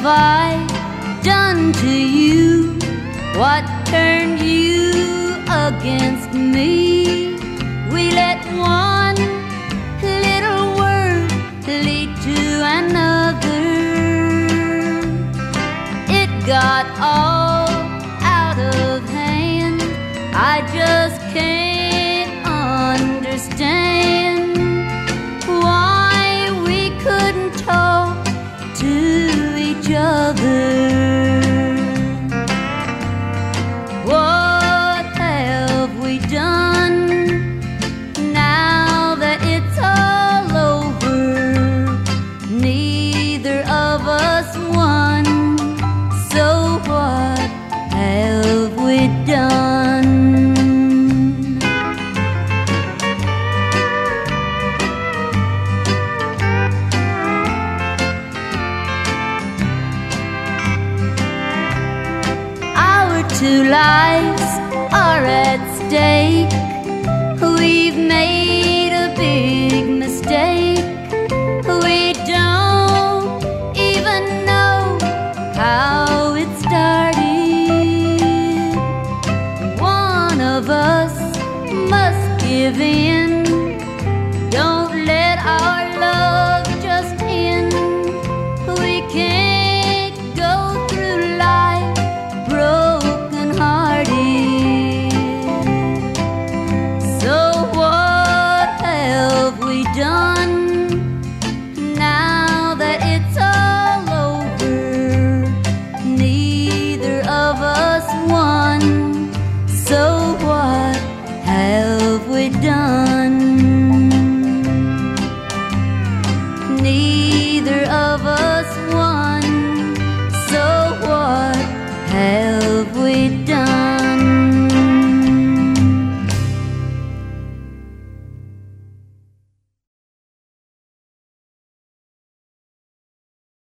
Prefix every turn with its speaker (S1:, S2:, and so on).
S1: have I done to you? What turned you against me? We let one little word lead to another. It got all out of hand. I just can't understand why we couldn't talk to each other. What have we done now that it's all over? Neither of us won, so what have we done? Our two lives are at stake. We've made a big